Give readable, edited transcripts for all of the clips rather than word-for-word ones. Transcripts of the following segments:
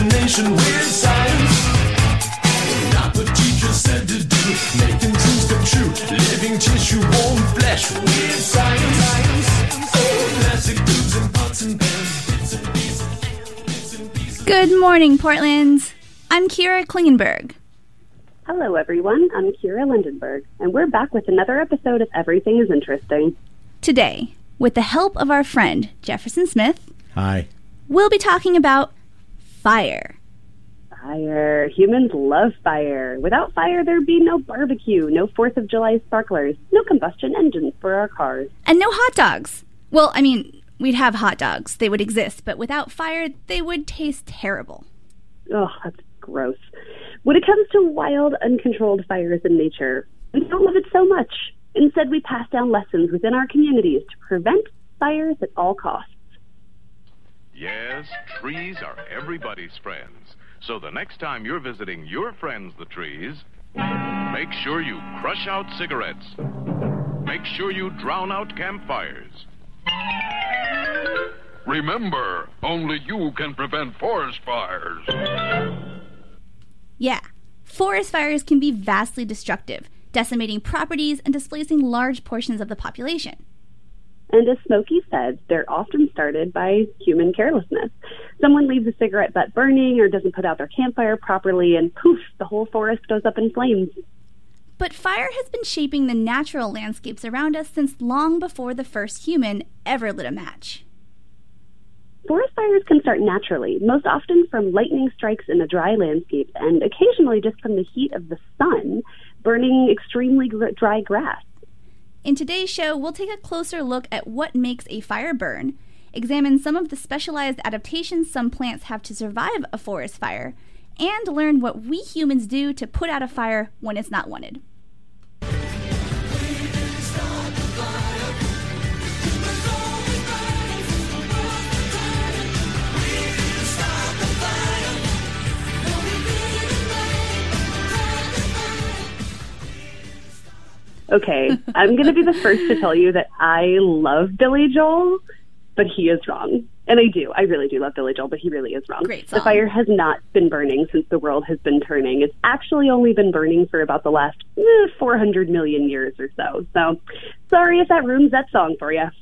imagination with science. Not what teachers said to do, making dreams come true. Living tissue, warm flesh with science. Oh, plastic tubes and pots and pans, bits and pieces. Good morning, Portland. I'm Kira Klingenberg. Hello, everyone. I'm Kira Lindenberg, and we're back with another episode of Everything is Interesting. Today, with the help of our friend Jefferson Smith, Hi. we'll be talking about fire. Fire. Humans love fire. Without fire, there'd be no barbecue, no 4th of July sparklers, no combustion engines for our cars. And no hot dogs. Well, I mean, we'd have hot dogs. They would exist, but without fire, they would taste terrible. Oh, that's gross. When it comes to wild, uncontrolled fires in nature, we don't love it so much. Instead, we pass down lessons within our communities to prevent fires at all costs. Yes, trees are everybody's friends. So the next time you're visiting your friends, the trees, make sure you crush out cigarettes. Make sure you drown out campfires. Remember, only you can prevent forest fires. Yeah, forest fires can be vastly destructive, decimating properties and displacing large portions of the population. And as Smokey said, they're often started by human carelessness. Someone leaves a cigarette butt burning or doesn't put out their campfire properly, and poof, the whole forest goes up in flames. But fire has been shaping the natural landscapes around us since long before the first human ever lit a match. Forest fires can start naturally, most often from lightning strikes in a dry landscape, and occasionally just from the heat of the sun burning extremely dry grass. In today's show, we'll take a closer look at what makes a fire burn, examine some of the specialized adaptations some plants have to survive a forest fire, and learn what we humans do to put out a fire when it's not wanted. Okay, I'm going to be the first to tell you that I love Billy Joel, but he is wrong. And I really do love Billy Joel, but he really is wrong. Great song. The fire has not been burning since the world has been turning. It's actually only been burning for about the last 400 million years or so. So, sorry if that ruins that song for you.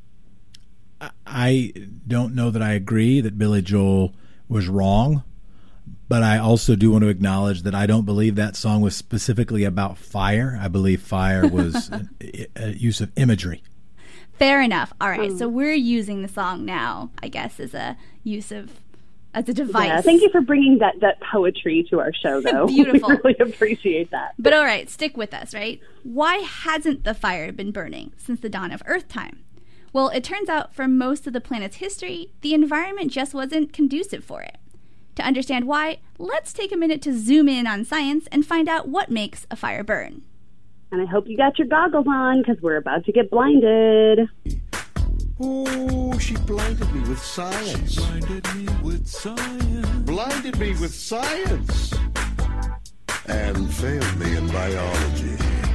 I don't know that I agree that Billy Joel was wrong, but I also do want to acknowledge that I don't believe that song was specifically about fire. I believe fire was a use of imagery. Fair enough. All right, so we're using the song now, I guess, as a device. Yeah, thank you for bringing that poetry to our show, though. Beautiful. We really appreciate that. But all right, stick with us, right? Why hasn't the fire been burning since the dawn of Earth time? Well, it turns out for most of the planet's history, the environment just wasn't conducive for it. To understand why, let's take a minute to zoom in on science and find out what makes a fire burn. And I hope you got your goggles on, because we're about to get blinded. Oh, she blinded me with science. She blinded me with science. Blinded me with science. And failed me in biology.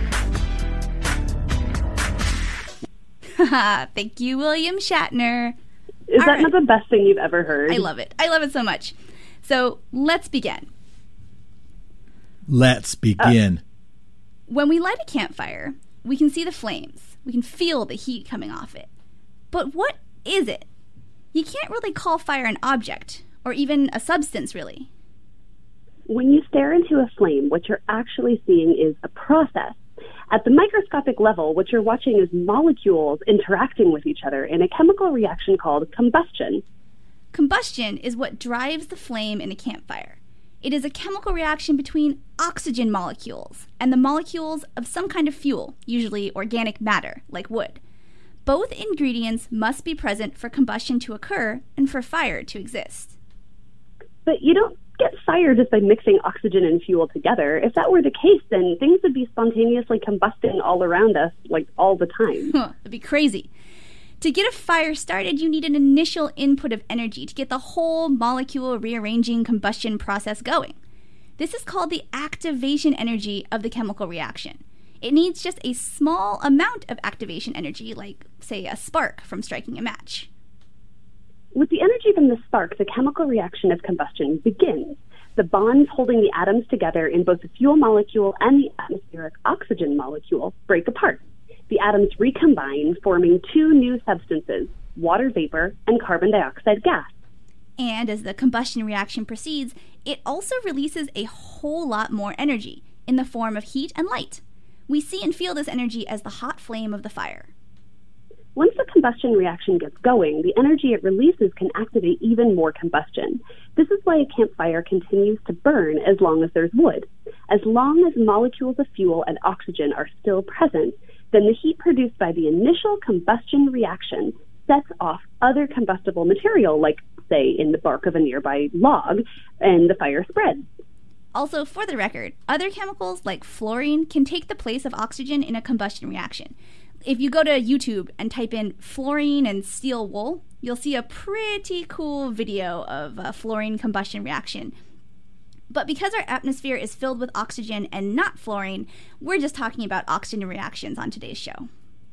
Haha, thank you, William Shatner. Is All that right. not the best thing you've ever heard? I love it. I love it so much. So let's begin. Let's begin. When we light a campfire, we can see the flames. We can feel the heat coming off it. But what is it? You can't really call fire an object, or even a substance, really. When you stare into a flame, what you're actually seeing is a process. At the microscopic level, what you're watching is molecules interacting with each other in a chemical reaction called combustion. Combustion is what drives the flame in a campfire. It is a chemical reaction between oxygen molecules and the molecules of some kind of fuel, usually organic matter, like wood. Both ingredients must be present for combustion to occur and for fire to exist. But you don't get fire just by mixing oxygen and fuel together. If that were the case, then things would be spontaneously combusting all around us, like all the time. That'd be crazy. To get a fire started, you need an initial input of energy to get the whole molecule rearranging combustion process going. This is called the activation energy of the chemical reaction. It needs just a small amount of activation energy, like, say, a spark from striking a match. With the energy from the spark, the chemical reaction of combustion begins. The bonds holding the atoms together in both the fuel molecule and the atmospheric oxygen molecule break apart. The atoms recombine, forming two new substances, water vapor and carbon dioxide gas. And as the combustion reaction proceeds, it also releases a whole lot more energy in the form of heat and light. We see and feel this energy as the hot flame of the fire. Once the combustion reaction gets going, the energy it releases can activate even more combustion. This is why a campfire continues to burn as long as there's wood. As long as molecules of fuel and oxygen are still present, then the heat produced by the initial combustion reaction sets off other combustible material, like, say, in the bark of a nearby log, and the fire spreads. Also, for the record, other chemicals like fluorine can take the place of oxygen in a combustion reaction. If you go to YouTube and type in fluorine and steel wool, you'll see a pretty cool video of a fluorine combustion reaction. But because our atmosphere is filled with oxygen and not fluorine, we're just talking about oxygen reactions on today's show.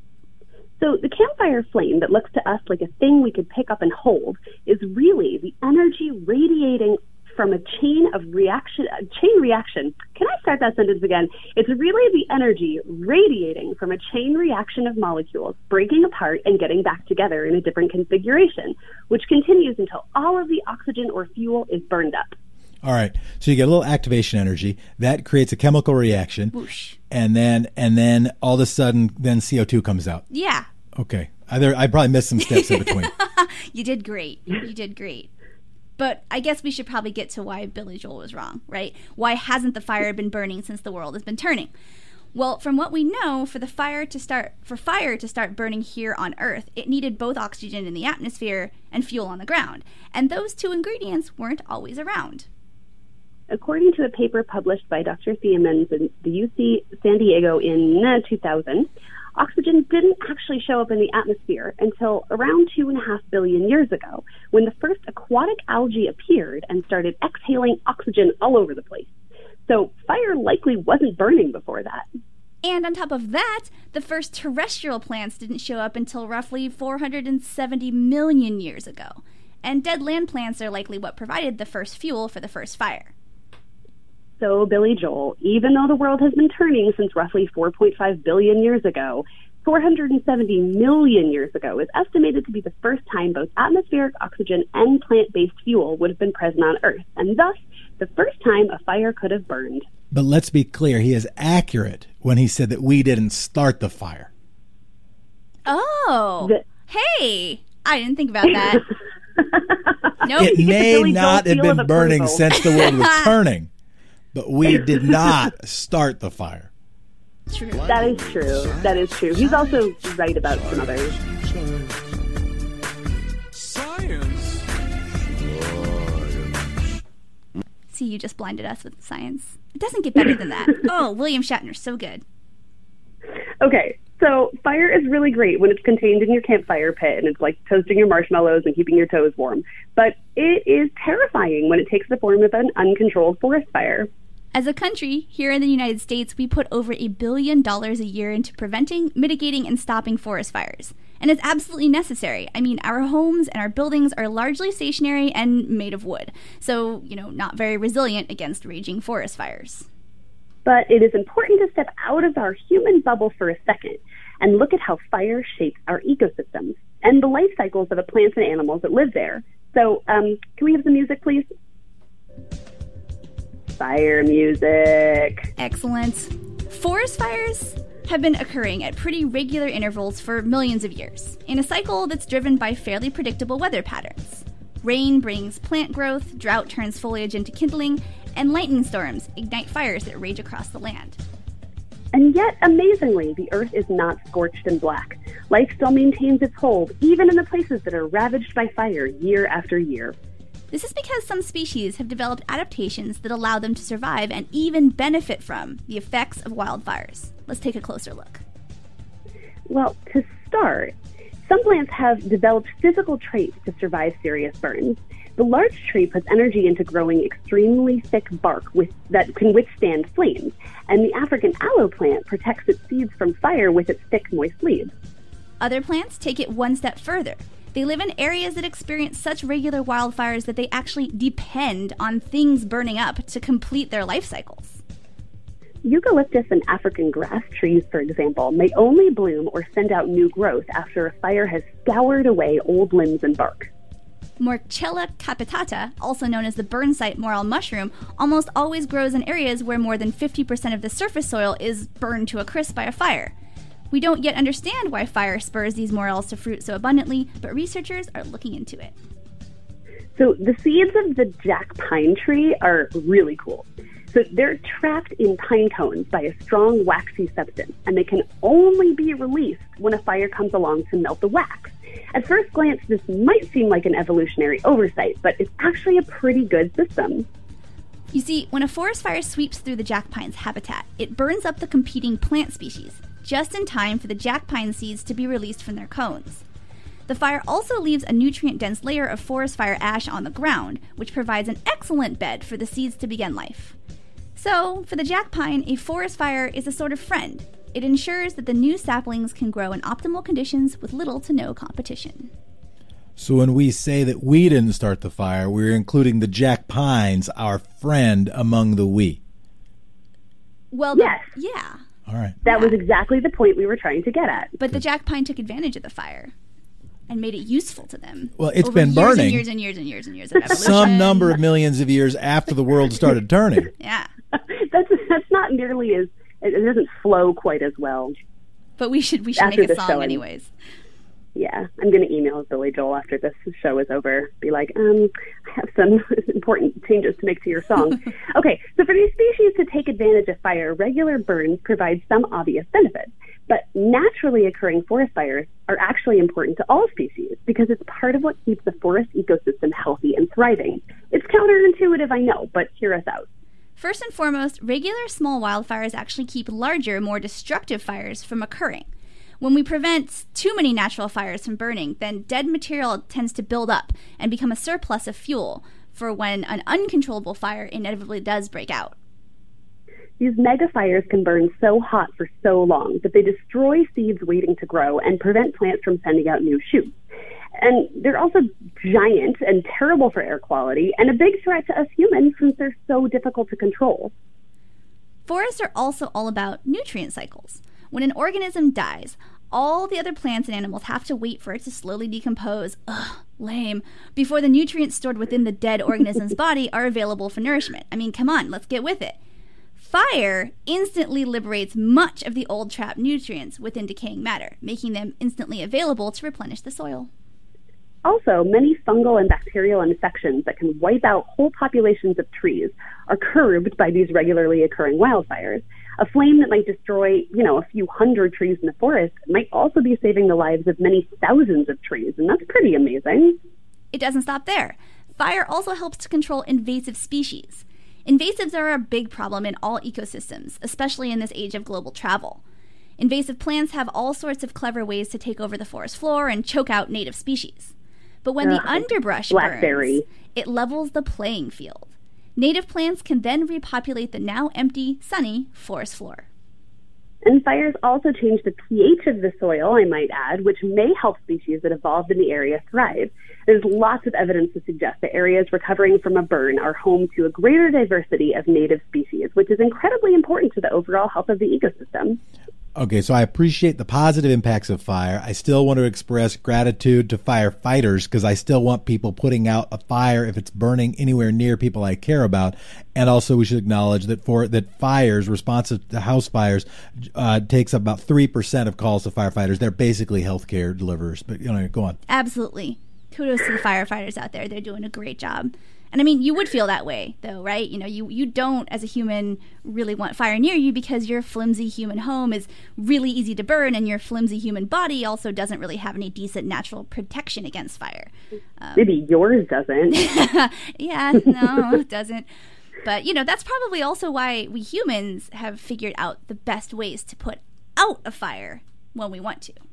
So the campfire flame that looks to us like a thing we could pick up and hold is really the energy radiating from a chain reaction. Can I start that sentence again? It's really the energy radiating from a chain reaction of molecules breaking apart and getting back together in a different configuration, which continues until all of the oxygen or fuel is burned up. All right. So you get a little activation energy that creates a chemical reaction. Whoosh. And then all of a sudden, then CO2 comes out. Yeah. Okay. I probably missed some steps in between. You did great. You did great. But I guess we should probably get to why Billy Joel was wrong, right? Why hasn't the fire been burning since the world has been turning? Well, from what we know, for fire to start burning here on Earth, it needed both oxygen in the atmosphere and fuel on the ground. And those two ingredients weren't always around. According to a paper published by Dr. Thiemens in the UC San Diego in 2000, oxygen didn't actually show up in the atmosphere until around 2.5 billion years ago, when the first aquatic algae appeared and started exhaling oxygen all over the place. So fire likely wasn't burning before that. And on top of that, the first terrestrial plants didn't show up until roughly 470 million years ago. And dead land plants are likely what provided the first fuel for the first fire. So, Billy Joel, even though the world has been turning since roughly 4.5 billion years ago, 470 million years ago is estimated to be the first time both atmospheric oxygen and plant-based fuel would have been present on Earth, and thus the first time a fire could have burned. But let's be clear, he is accurate when he said that we didn't start the fire. Oh, hey, I didn't think about that. Nope. It may not have been burning since the world was turning. But we did not start the fire. True. That is true. That is true. He's also right about some others. Science. See, you just blinded us with science. It doesn't get better than that. Oh, William Shatner, so good. Okay, so fire is really great when it's contained in your campfire pit and it's like toasting your marshmallows and keeping your toes warm. But it is terrifying when it takes the form of an uncontrolled forest fire. As a country, here in the United States, we put over $1 billion a year into preventing, mitigating, and stopping forest fires. And it's absolutely necessary. I mean, our homes and our buildings are largely stationary and made of wood. So, not very resilient against raging forest fires. But it is important to step out of our human bubble for a second and look at how fire shapes our ecosystems and the life cycles of the plants and animals that live there. So, can we have some music, please? Fire music. Excellent. Forest fires have been occurring at pretty regular intervals for millions of years, in a cycle that's driven by fairly predictable weather patterns. Rain brings plant growth, drought turns foliage into kindling, and lightning storms ignite fires that rage across the land. And yet, amazingly, the earth is not scorched and black. Life still maintains its hold, even in the places that are ravaged by fire year after year. This is because some species have developed adaptations that allow them to survive and even benefit from the effects of wildfires. Let's take a closer look. Well, to start, some plants have developed physical traits to survive serious burns. The larch tree puts energy into growing extremely thick bark that can withstand flames, and the African aloe plant protects its seeds from fire with its thick, moist leaves. Other plants take it one step further. They live in areas that experience such regular wildfires that they actually depend on things burning up to complete their life cycles. Eucalyptus and African grass trees, for example, may only bloom or send out new growth after a fire has scoured away old limbs and bark. Morchella capitata, also known as the burn site morel mushroom, almost always grows in areas where more than 50% of the surface soil is burned to a crisp by a fire. We don't yet understand why fire spurs these morels to fruit so abundantly, but researchers are looking into it. So the seeds of the jack pine tree are really cool. So they're trapped in pine cones by a strong waxy substance, and they can only be released when a fire comes along to melt the wax. At first glance, this might seem like an evolutionary oversight, but it's actually a pretty good system. You see, when a forest fire sweeps through the jack pine's habitat, it burns up the competing plant species, just in time for the jack pine seeds to be released from their cones. The fire also leaves a nutrient-dense layer of forest fire ash on the ground, which provides an excellent bed for the seeds to begin life. So, for the jack pine, a forest fire is a sort of friend. It ensures that the new saplings can grow in optimal conditions with little to no competition. So when we say that we didn't start the fire, we're including the jack pines, our friend among the we. Well, Yes. yeah. All right. That was exactly the point we were trying to get at. But the jack pine took advantage of the fire and made it useful to them. Well, it's over been years burning. And years and years and years and years of evolution. Some number of millions of years after the world started turning. Yeah. That's not nearly as, it doesn't flow quite as well. But we should After make a the song show, anyways. Yeah, I'm going to email Billy Joel after this show is over. Be like, I have some important changes to make to your song. Okay, so for these species to take advantage of fire, regular burns provide some obvious benefits. But naturally occurring forest fires are actually important to all species because it's part of what keeps the forest ecosystem healthy and thriving. It's counterintuitive, I know, but hear us out. First and foremost, regular small wildfires actually keep larger, more destructive fires from occurring. When we prevent too many natural fires from burning, then dead material tends to build up and become a surplus of fuel for when an uncontrollable fire inevitably does break out. These mega fires can burn so hot for so long that they destroy seeds waiting to grow and prevent plants from sending out new shoots. And they're also giant and terrible for air quality and a big threat to us humans since they're so difficult to control. Forests are also all about nutrient cycles. When an organism dies, all the other plants and animals have to wait for it to slowly decompose, lame, before the nutrients stored within the dead organism's body are available for nourishment. I mean, come on, let's get with it. Fire instantly liberates much of the old trapped nutrients within decaying matter, making them instantly available to replenish the soil. Also, many fungal and bacterial infections that can wipe out whole populations of trees are curbed by these regularly occurring wildfires. A flame that might destroy, a few hundred trees in the forest might also be saving the lives of many thousands of trees, and that's pretty amazing. It doesn't stop there. Fire also helps to control invasive species. Invasives are a big problem in all ecosystems, especially in this age of global travel. Invasive plants have all sorts of clever ways to take over the forest floor and choke out native species. But when the underbrush blackberry. burns, it levels the playing field. Native plants can then repopulate the now empty, sunny forest floor. And fires also change the pH of the soil, I might add, which may help species that evolved in the area thrive. There's lots of evidence to suggest that areas recovering from a burn are home to a greater diversity of native species, which is incredibly important to the overall health of the ecosystem. Okay, so I appreciate the positive impacts of fire. I still want to express gratitude to firefighters because I still want people putting out a fire if it's burning anywhere near people I care about. And also we should acknowledge that fires, responsive to house fires, takes about 3% of calls to firefighters. They're basically healthcare deliverers. But go on. Absolutely. Kudos to the firefighters out there. They're doing a great job. And I mean, you would feel that way, though, right? You don't, as a human, really want fire near you because your flimsy human home is really easy to burn, and your flimsy human body also doesn't really have any decent natural protection against fire. Maybe yours doesn't. Yeah, no, it doesn't. But, that's probably also why we humans have figured out the best ways to put out a fire when we want to.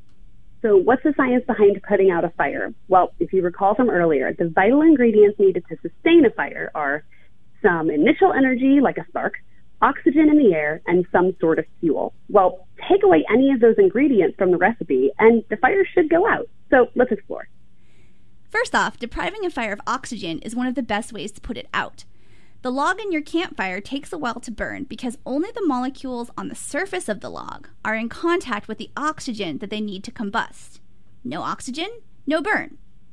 So what's the science behind putting out a fire? Well, if you recall from earlier, the vital ingredients needed to sustain a fire are some initial energy, like a spark, oxygen in the air, and some sort of fuel. Well, take away any of those ingredients from the recipe, and the fire should go out. So let's explore. First off, depriving a fire of oxygen is one of the best ways to put it out. The log in your campfire takes a while to burn because only the molecules on the surface of the log are in contact with the oxygen that they need to combust. No oxygen, no burn.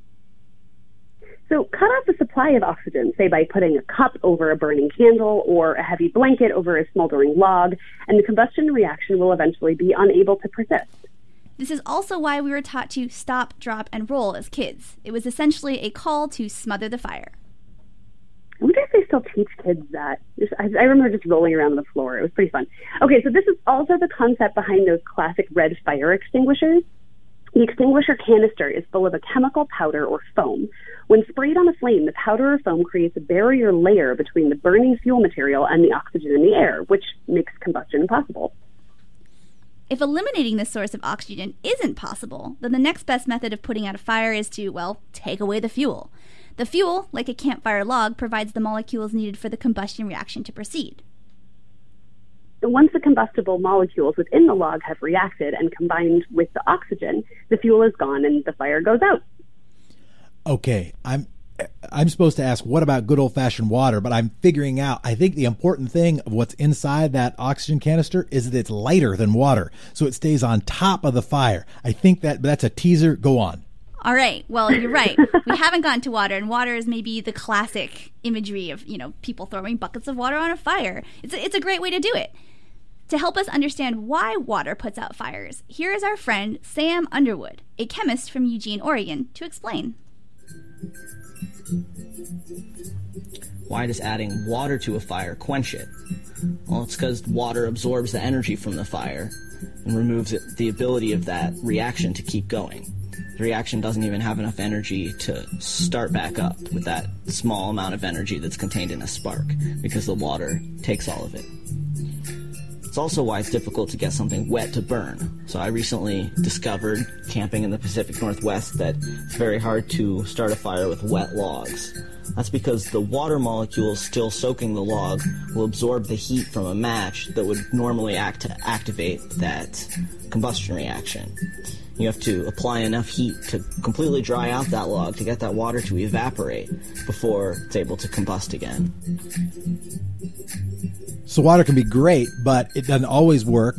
So cut off the supply of oxygen, say by putting a cup over a burning candle or a heavy blanket over a smoldering log, and the combustion reaction will eventually be unable to persist. This is also why we were taught to stop, drop, and roll as kids. It was essentially a call to smother the fire. I wonder if they still teach kids that. I remember just rolling around on the floor. It was pretty fun. Okay, so this is also the concept behind those classic red fire extinguishers. The extinguisher canister is full of a chemical powder or foam. When sprayed on a flame, the powder or foam creates a barrier layer between the burning fuel material and the oxygen in the air, which makes combustion impossible. If eliminating this source of oxygen isn't possible, then the next best method of putting out a fire is to, well, take away the fuel. The fuel, like a campfire log, provides the molecules needed for the combustion reaction to proceed. Once the combustible molecules within the log have reacted and combined with the oxygen, the fuel is gone and the fire goes out. Okay, I'm supposed to ask, what about good old-fashioned water? But I'm figuring out, I think the important thing of what's inside that oxygen canister is that it's lighter than water, so it stays on top of the fire. I think that's a teaser. Go on. All right. Well, you're right. We haven't gotten to water, and water is maybe the classic imagery of, people throwing buckets of water on a fire. It's a great way to do it. To help us understand why water puts out fires, here is our friend Sam Underwood, a chemist from Eugene, Oregon, to explain. Why does adding water to a fire quench it? Well, it's because water absorbs the energy from the fire and removes the ability of that reaction to keep going. The reaction doesn't even have enough energy to start back up with that small amount of energy that's contained in a spark, because the water takes all of it. It's also why it's difficult to get something wet to burn. So I recently discovered, camping in the Pacific Northwest, that it's very hard to start a fire with wet logs. That's because the water molecules still soaking the log will absorb the heat from a match that would normally act to activate that combustion reaction. You have to apply enough heat to completely dry out that log to get that water to evaporate before it's able to combust again. So water can be great, but it doesn't always work.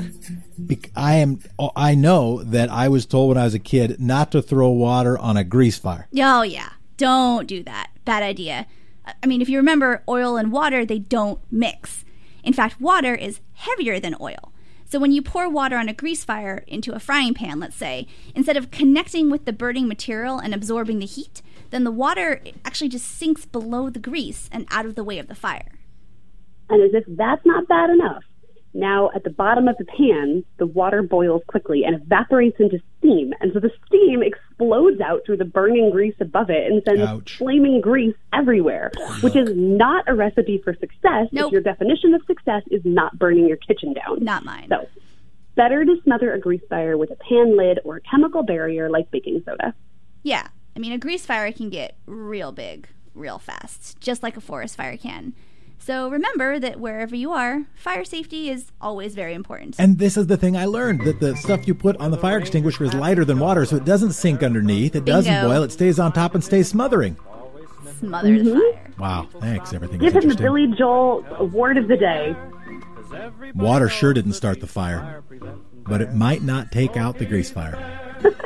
I know that I was told when I was a kid not to throw water on a grease fire. Oh, yeah. Don't do that. Bad idea. I mean, if you remember, oil and water, they don't mix. In fact, water is heavier than oil. So when you pour water on a grease fire into a frying pan, let's say, instead of connecting with the burning material and absorbing the heat, then the water actually just sinks below the grease and out of the way of the fire. And as if that's not bad enough, now at the bottom of the pan, the water boils quickly and evaporates into steam. And so the steam explodes out through the burning grease above it and sends flaming grease everywhere, which is not a recipe for success if your definition of success is not burning your kitchen down. Not mine. So better to smother a grease fire with a pan lid or a chemical barrier like baking soda. Yeah. I mean, a grease fire can get real big real fast, just like a forest fire can. So remember that wherever you are, fire safety is always very important. And this is the thing I learned, that the stuff you put on the fire extinguisher is lighter than water, so it doesn't sink underneath, it doesn't boil, it stays on top and stays smothering. Smother the fire. Wow, thanks. Everything Give is him the interesting. Billy Joel award of the day. Water sure didn't start the fire, but it might not take out the grease fire.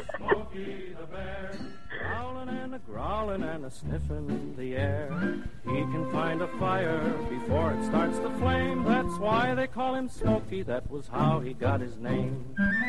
Growling and a sniffing in the air. He can find a fire before it starts to flame. That's why they call him Smokey. That was how he got his name.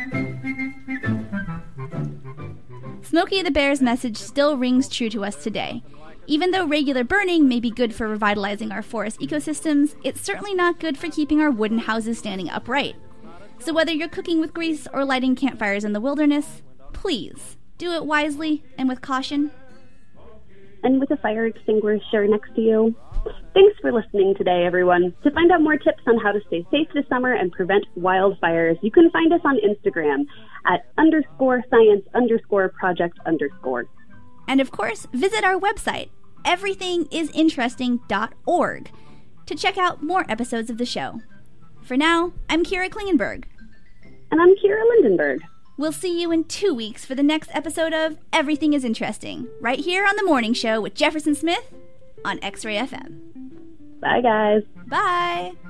Smokey the Bear's message still rings true to us today. Even though regular burning may be good for revitalizing our forest ecosystems, it's certainly not good for keeping our wooden houses standing upright. So whether you're cooking with grease or lighting campfires in the wilderness, please do it wisely and with caution. And with a fire extinguisher next to you. Thanks for listening today, everyone. To find out more tips on how to stay safe this summer and prevent wildfires, you can find us on Instagram at _science_project_. And of course, visit our website, everythingisinteresting.org, to check out more episodes of the show. For now, I'm Kira Klingenberg. And I'm Kira Lindenberg. We'll see you in 2 weeks for the next episode of Everything is Interesting, right here on The Morning Show with Jefferson Smith on X-Ray FM. Bye, guys. Bye.